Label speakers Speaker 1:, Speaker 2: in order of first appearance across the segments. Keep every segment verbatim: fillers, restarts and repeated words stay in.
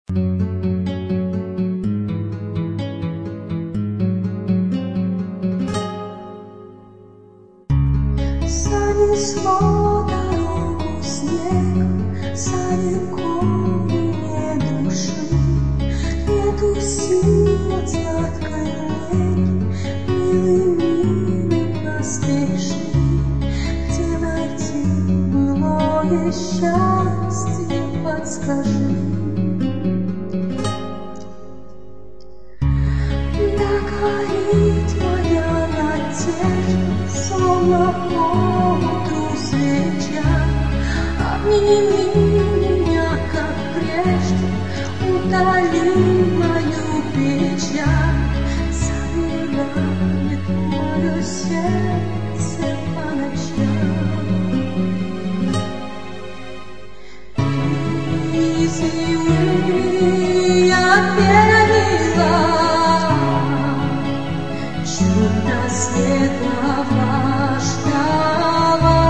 Speaker 1: Занесло дорогу снег, за рекой нет души, нету сил от сладкой неги. Милый, милый, поспеши, где найти былое счастье, подскажи. Да горит моя надежда, словно поутру свеча. Обними меня, как прежде, утоли мою печаль. Замирает мое сердце по ночам. Три зимы я пережила, чудо светлого ждала.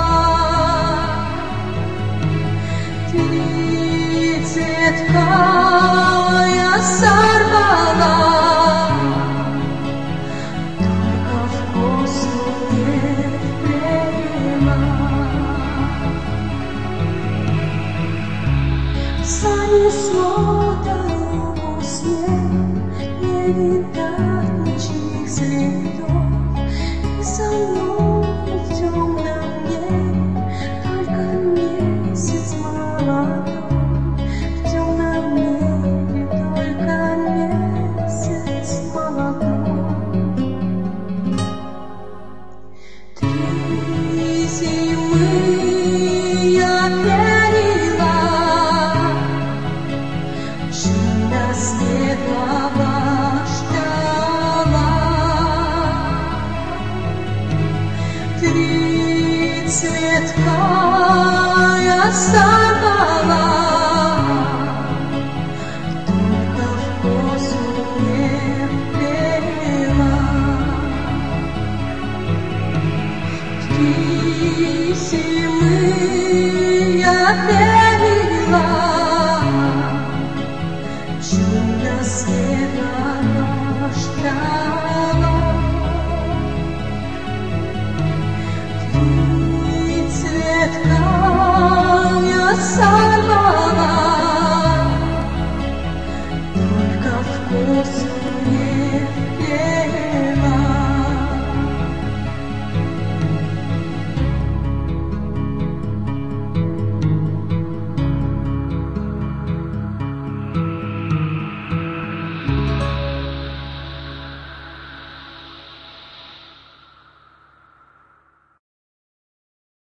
Speaker 1: Три цветка я сорвала, только в воздухе вперила. Занесло дорогу снег, не видать ничьих следов, и со мной в темном небе только месяц молодой. В темном небе только месяц молодой. Три зимы я перила, чудо светлого